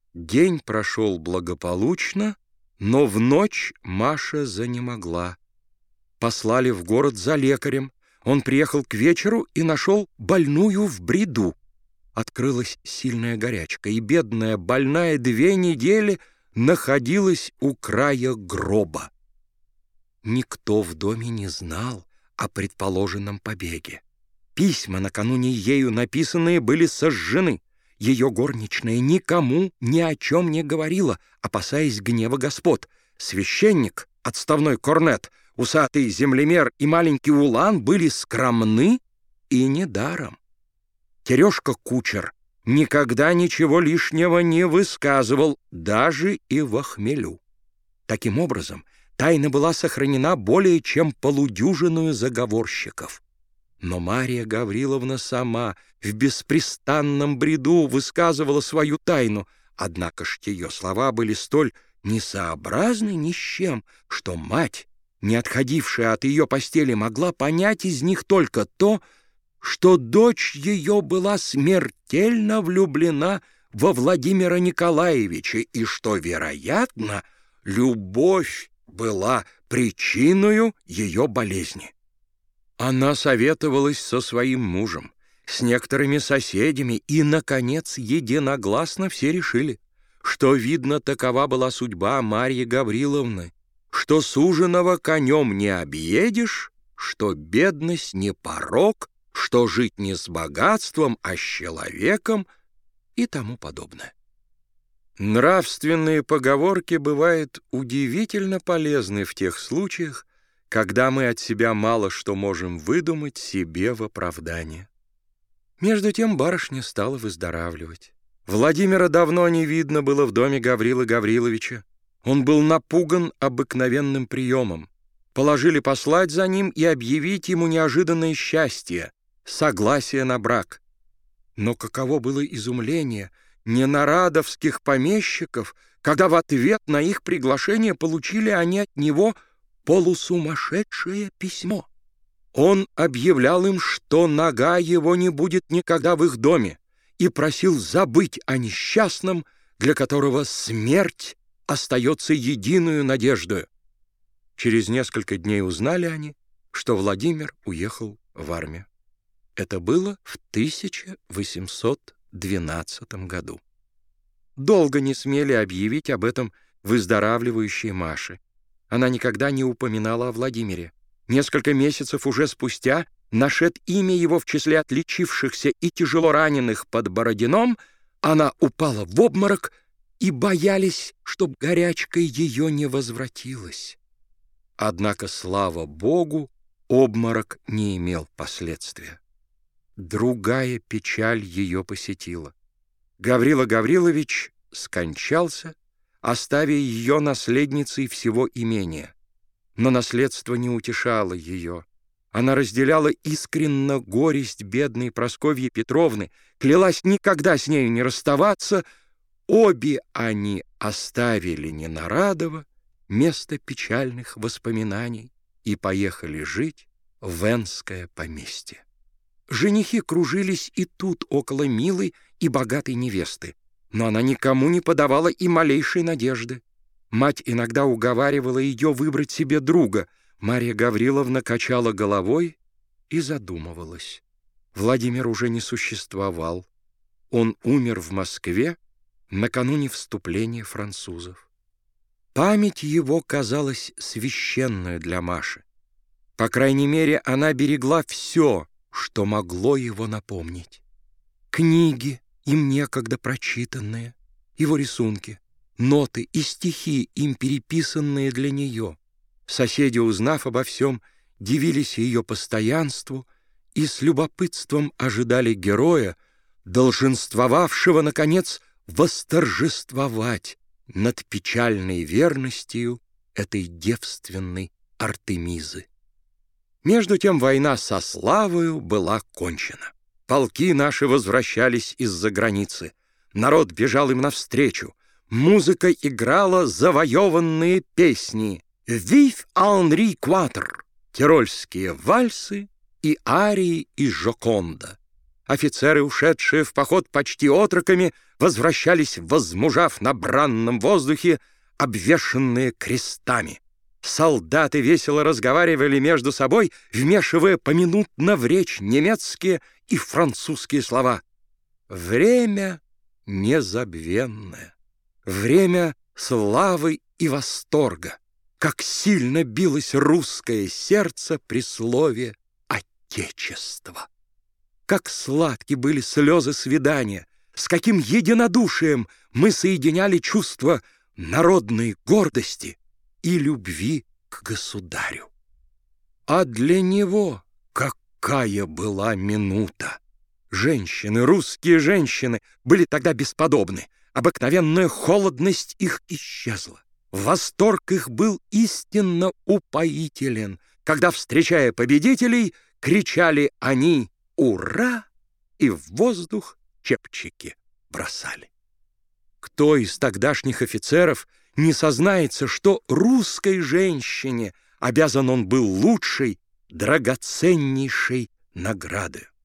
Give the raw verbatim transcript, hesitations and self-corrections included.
День прошел благополучно, но в ночь Маша занемогла. Послали в город за лекарем. Он приехал к вечеру и нашел больную в бреду. Открылась сильная горячка, и бедная больная две недели находилась у края гроба. Никто в доме не знал о предположенном побеге. Письма, накануне ею написанные, были сожжены. Ее горничная никому ни о чем не говорила, опасаясь гнева господ. Священник, отставной корнет, усатый землемер и маленький улан были скромны и недаром. Терешка-кучер никогда ничего лишнего не высказывал, даже и во хмелю. Таким образом, тайна была сохранена более чем полудюжиною заговорщиков. Но Мария Гавриловна сама в беспрестанном бреду высказывала свою тайну, однако ж ее слова были столь несообразны ни с чем, что мать, не отходившая от ее постели, могла понять из них только то, что дочь ее была смертельно влюблена во Владимира Николаевича и что, вероятно, любовь была причиною ее болезни. Она советовалась со своим мужем, с некоторыми соседями, и, наконец, единогласно все решили, что, видно, такова была судьба Марьи Гавриловны, что суженого конем не объедешь, что бедность не порок, что жить не с богатством, а с человеком и тому подобное. Нравственные поговорки бывают удивительно полезны в тех случаях, когда мы от себя мало что можем выдумать себе в оправдание. Между тем барышня стала выздоравливать. Владимира давно не видно было в доме Гаврилы Гавриловича. Он был напуган обыкновенным приемом. Положили послать за ним и объявить ему неожиданное счастье — согласие на брак. Но каково было изумление ненарадовских помещиков, когда в ответ на их приглашение получили они от него полусумасшедшее письмо. Он объявлял им, что нога его не будет никогда в их доме, и просил забыть о несчастном, для которого смерть остается единую надеждою. Через несколько дней узнали они, что Владимир уехал в армию. Это было в тысяча восемьсот двенадцатом году. Долго не смели объявить об этом выздоравливающей Маше. Она никогда не упоминала о Владимире. Несколько месяцев уже спустя, нашед имя его в числе отличившихся и тяжело раненых под Бородином, она упала в обморок, и боялись, чтоб горячка ее не возвратилась. Однако, слава Богу, обморок не имел последствия. Другая печаль ее посетила. Гаврила Гаврилович скончался, оставя ее наследницей всего имения. Но наследство не утешало ее. Она разделяла искренно горесть бедной Прасковьи Петровны, клялась никогда с нею не расставаться. Обе они оставили Ненарадово, место печальных воспоминаний, и поехали жить в Энское поместье. Женихи кружились и тут около милой и богатой невесты, но она никому не подавала и малейшей надежды. Мать иногда уговаривала ее выбрать себе друга. Марья Гавриловна качала головой и задумывалась. Владимир уже не существовал. Он умер в Москве накануне вступления французов. Память его казалась священной для Маши. По крайней мере, она берегла все, что могло его напомнить. Книги, им некогда прочитанные, его рисунки, ноты и стихи, им переписанные для нее. Соседи, узнав обо всем, дивились ее постоянству и с любопытством ожидали героя, долженствовавшего, наконец, восторжествовать над печальной верностью этой девственной Артемизы. Между тем война со славою была кончена. Полки наши возвращались из-за границы. Народ бежал им навстречу. Музыка играла завоеванные песни. «Вив Анри Кватр», тирольские вальсы и арии из Жоконда. Офицеры, ушедшие в поход почти отроками, возвращались, возмужав на бранном воздухе, обвешанные крестами. Солдаты весело разговаривали между собой, вмешивая поминутно в речь немецкие и французские слова. Время незабвенное, время славы и восторга. Как сильно билось русское сердце при слове «Отечество». Как сладки были слезы свидания, с каким единодушием мы соединяли чувства народной гордости и любви к государю. А для него какая была минута! Женщины, русские женщины, были тогда бесподобны. Обыкновенная холодность их исчезла. Восторг их был истинно упоителен, когда, встречая победителей, кричали они «Ура!» и в воздух чепчики бросали. Кто из тогдашних офицеров не сознается, что русской женщине обязан он был лучшей, драгоценнейшей наградой?